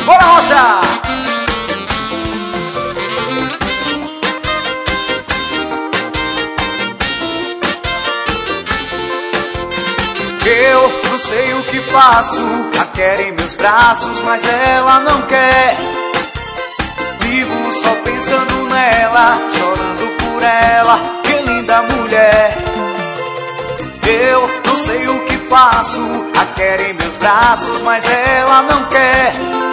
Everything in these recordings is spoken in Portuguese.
Bora, Rocha! Eu não sei o que faço, a quero em meus braços, mas ela não quer. Vivo só pensando nela, chorando por ela, que linda mulher. Eu não sei o que faço, a quero em meus braços, mas ela não quer.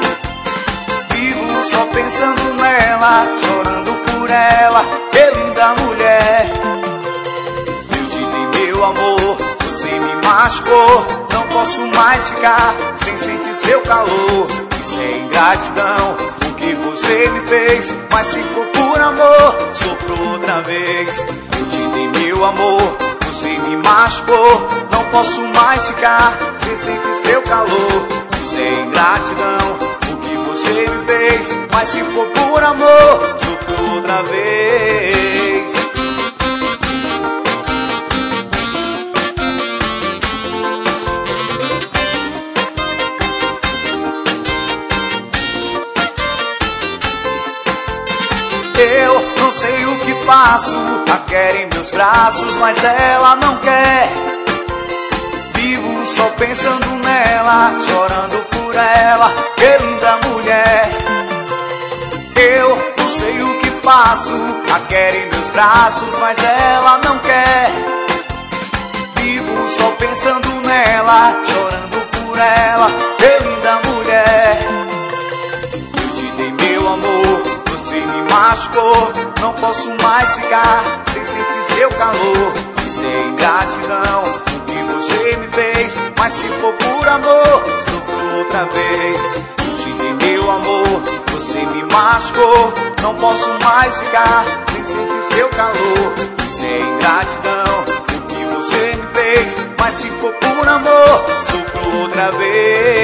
Vivo só pensando nela, chorando por ela, que linda mulher. Eu te dei meu amor, você me machucou, não posso mais ficar sem sentir seu calor. Isso é ingratidão, o que você me fez, mas se for por amor, sofro outra vez. Eu te dei meu amor, você me machucou, não posso mais ficar sem sentir seu calor. Isso é ingratidão, o que você me fez, mas se for por amor, sofro outra vez. Eu não sei o que faço, a quero em meus braços, mas ela não quer. Vivo só pensando nela, chorando por ela, que linda mulher. Eu não sei o que faço, a quero em meus braços, mas ela não quer. Vivo só pensando nela, chorando por ela, que linda mulher. Eu te dei meu amor, você me machucou, não posso mais ficar sem sentir seu calor. Isso é ingratidão, o que você me fez, mas se for por amor, sofro outra vez. Eu te dei meu amor, você me machucou, não posso mais ficar sem sentir seu calor. Isso é ingratidão, o que você me fez, mas se for por amor, sofro outra vez.